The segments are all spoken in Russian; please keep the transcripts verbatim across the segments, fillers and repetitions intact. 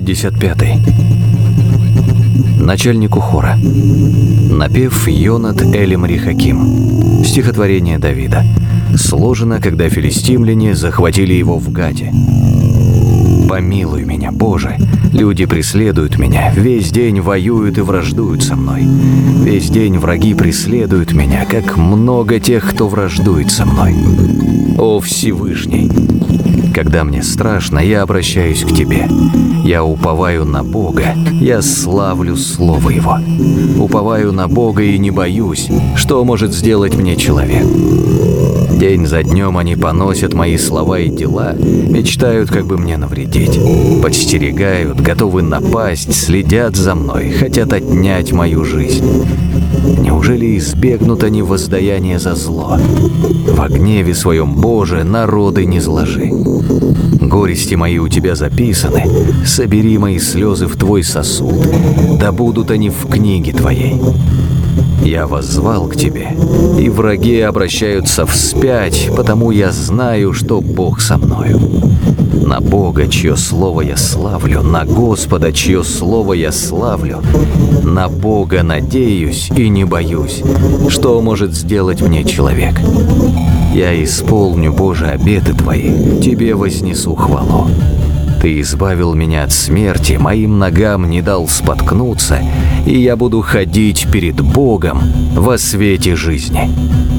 пятьдесят пятый. Начальнику хора. Напев Йонат Элимри Хаким. Стихотворение Давида. Сложено, когда филистимляне захватили его в Гате. «Помилуй меня, Боже! Люди преследуют меня, весь день воюют и враждуют со мной. Весь день враги преследуют меня, как много тех, кто враждует со мной. О Всевышний! Когда мне страшно, я обращаюсь к Тебе. Я уповаю на Бога, я славлю Слово Его. Уповаю на Бога и не боюсь, что может сделать мне человек. День за днем они поносят мои слова и дела, мечтают, как бы мне навредить. Подстерегают, готовы напасть, следят за мной, хотят отнять мою жизнь. Неужели избегнут они воздаяния за зло? Во гневе своем, Боже, народы не зложи. Горести мои у Тебя записаны, собери мои слезы в Твой сосуд, да будут они в книге Твоей. Я воззвал к Тебе, и враги обращаются вспять, потому я знаю, что Бог со мною. На Бога, чье слово я славлю, на Господа, чье слово я славлю, на Бога надеюсь и не боюсь, что может сделать мне человек. Я исполню, Боже, обеты Твои, Тебе вознесу хвалу. Ты избавил меня от смерти, моим ногам не дал споткнуться, и я буду ходить перед Богом во свете жизни».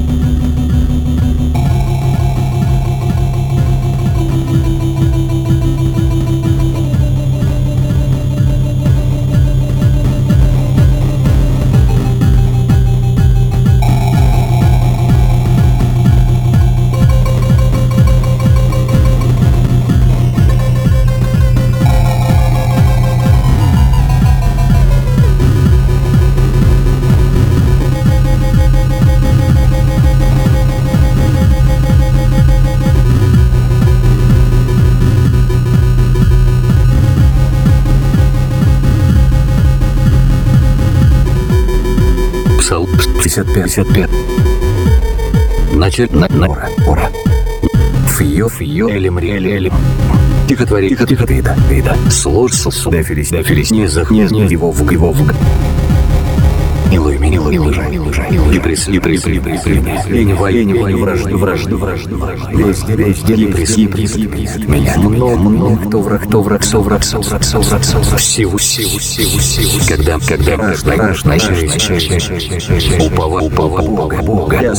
пятьдесят пять. Начать на ора ора. Фио фио элимри элим. Стихотворение Давида. Давида. Сложно сюда филистимляне не захнет его в его в. Милуй меня, милуй меня, и пресли, пресли, пресли, и не вои, не вои, вражду, вражду, вражду, везде, везде, и пресли, пресли, меня, много, много, кто враг, кто враг, со враг, со враг, со враг, со враг, сиву, сиву, сиву, сиву, когда, когда, раж, начали, упова, упова, Бога, Бога,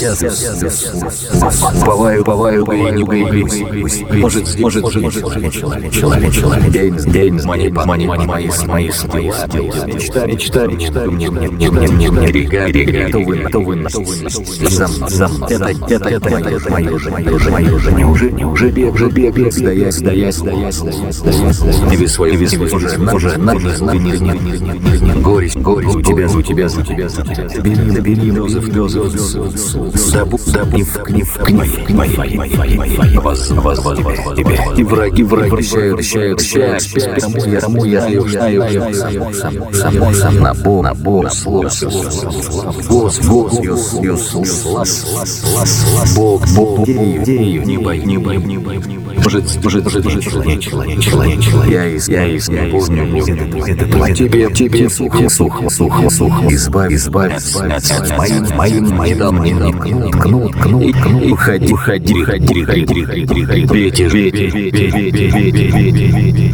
уповаю, уповаю, уповаю, может, может, может, человек, человек, человек, день, день, мани, мани, мани, мои, мои, мои, мечта, мечта, мечта, мне, мне, мне, мне, мне, мне, рега, рега, то вы, то вы, за мной, за мной, это, это, это, мое же, мое же, мое же, мое же, неужели, неужели, бег, же, бег, бег, сдаясь, сдаясь, сдаясь, сдаясь, и без своей, без своей, уже, уже, уже, горесть, горесть, у тебя, у тебя, у тебя, у тебя, забери, забери, Йозеф, Йозеф, забу, забу, не в книг, в книг, воз, воз, воз, тебе, и враги, враги, обещают, обещают, счастье, тому я, тому я, я, сам, сам, сам, сам, на Бог, на Бог, Бог, Бог, Бог, дею, не бой, не бой, не бой, может, может, может, человек, человек, человек, человек, я из, я из, не помню, это платье, тебе, тебе, сухо, сухо, сухо, сухо, избавь, избавь, от моим, моим, моим, не ткнут, ткнут, ткнут, ткнут, уходи, уходи, уходи, уходи, уходи, уходи, уходи,